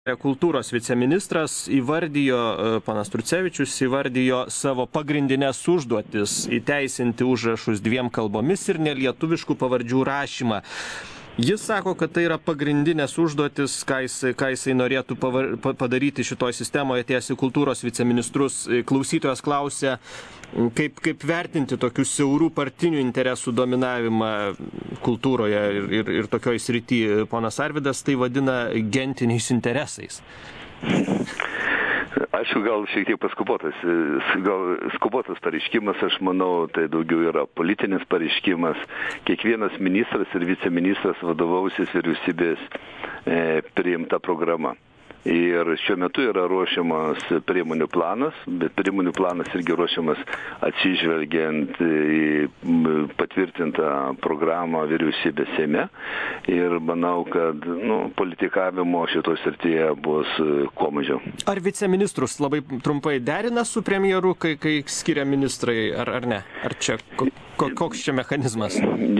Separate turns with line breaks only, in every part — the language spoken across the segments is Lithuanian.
Kultūros viceministras panas Trucevičius įvardijo savo pagrindines užduotis - įteisinti užrašus 2 kalbomis ir nelietuviškų pavardžių rašymą. Jis sako, kad tai yra pagrindinės užduotis, ką jisai norėtų padaryti šitoj sistemoje, atėjęs į kultūros viceministrus. Klausytojas klausia, kaip vertinti tokių siaurų partinių interesų dominavimą kultūroje ir tokioj srity. Ponas Arvydas tai vadina gentiniais interesais.
Aišku, gal šiek tiek skubotas pareiškimas, aš manau, tai daugiau yra politinis pareiškimas. Kiekvienas ministras ir viceministras vadovausis vyriausybės priimta programa. Ir šiuo metu yra ruošiamas priemonių planas, bet priemonių planas irgi ruošiamas atsižvelgiant į patvirtintą programą vyriausybės Seime. Ir manau, kad politikavimo šitos srityje bus kuo mažiau.
Ar viceministrus labai trumpai derina su premjeru, kai skiria ministrai, ar ne? Ar čia koks čia mechanizmas?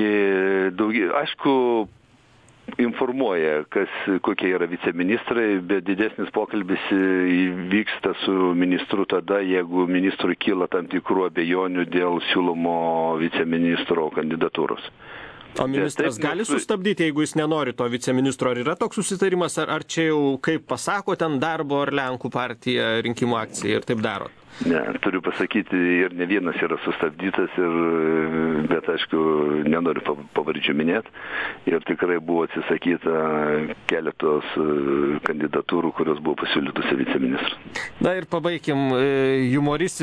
Aišku, informuoja, kokie yra viceministrai, bet didesnis pokalbis vyksta su ministru tada, jeigu ministrui kyla tam tikrų abejonių dėl siūlomo viceministro kandidatūros.
O ministras gali sustabdyti, jeigu jis nenori to viceministro? Ar yra toks susitarimas, ar čia jau kaip pasako ten Darbo ar Lenkų partija rinkimų akcija ir taip daro?
Ne, turiu pasakyti, ir ne vienas yra sustabdytas, bet aišku, nenoriu pavardžių minėti. Ir tikrai buvo atsisakyta keletos kandidatūrų, kurios buvo pasiūlytos viceministrų.
Na ir pabaikim humoristinį.